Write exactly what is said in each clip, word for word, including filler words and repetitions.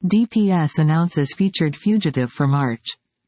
D P S announces featured fugitive for March.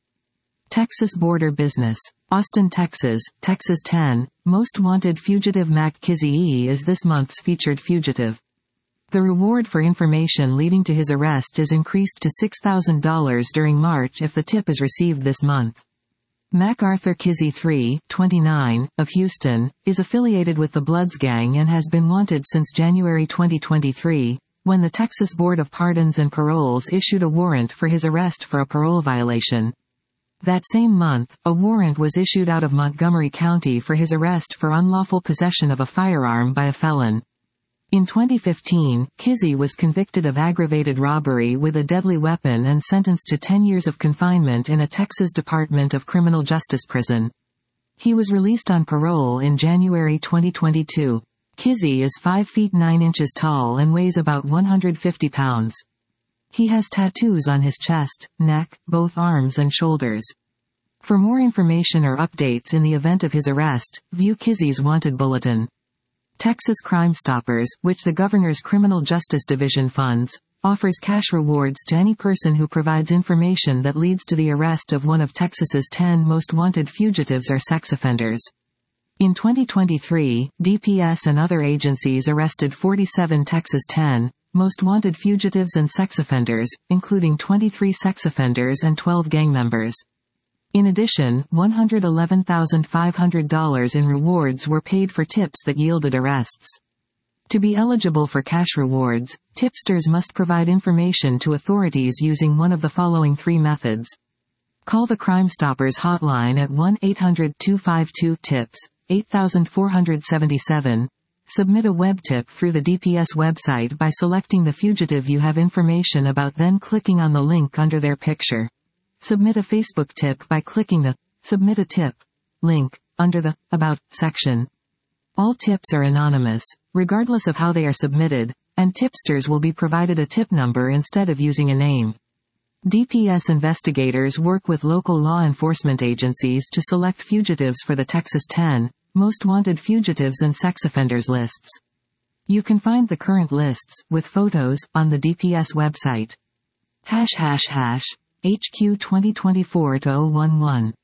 Texas border business. Austin, Texas, Texas ten, most wanted fugitive Mac Kizzy E is this month's featured fugitive. The reward for information leading to his arrest is increased to six thousand dollars during March if the tip is received this month. MacArthur Kizzy three, twenty-nine, of Houston, is affiliated with the Bloods gang and has been wanted since January twenty twenty-three, when the Texas Board of Pardons and Paroles issued a warrant for his arrest for a parole violation. That same month, a warrant was issued out of Montgomery County for his arrest for unlawful possession of a firearm by a felon. In twenty fifteen, Kizzy was convicted of aggravated robbery with a deadly weapon and sentenced to ten years of confinement in a Texas Department of Criminal Justice prison. He was released on parole in January twenty twenty-two. Kizzy is five feet nine inches tall and weighs about one hundred fifty pounds. He has tattoos on his chest, neck, both arms and shoulders. For more information or updates in the event of his arrest, view Kizzy's Wanted Bulletin. Texas Crime Stoppers, which the Governor's Criminal Justice Division funds, offers cash rewards to any person who provides information that leads to the arrest of one of Texas's ten most wanted fugitives or sex offenders. In twenty twenty-three, D P S and other agencies arrested forty-seven Texas ten most wanted fugitives and sex offenders, including twenty-three sex offenders and twelve gang members. In addition, one hundred eleven thousand five hundred dollars in rewards were paid for tips that yielded arrests. To be eligible for cash rewards, tipsters must provide information to authorities using one of the following three methods. Call the Crime Stoppers hotline at one eight hundred two five two TIPS, eight four seven seven. Submit a web tip through the D P S website by selecting the fugitive you have information about, then clicking on the link under their picture. Submit a Facebook tip by clicking the Submit a Tip link under the About section. All tips are anonymous, regardless of how they are submitted, and tipsters will be provided a tip number instead of using a name. D P S investigators work with local law enforcement agencies to select fugitives for the Texas ten most wanted fugitives and sex offenders lists. You can find the current lists, with photos, on the D P S website. Hash hash hash, H Q twenty twenty-four to oh one one.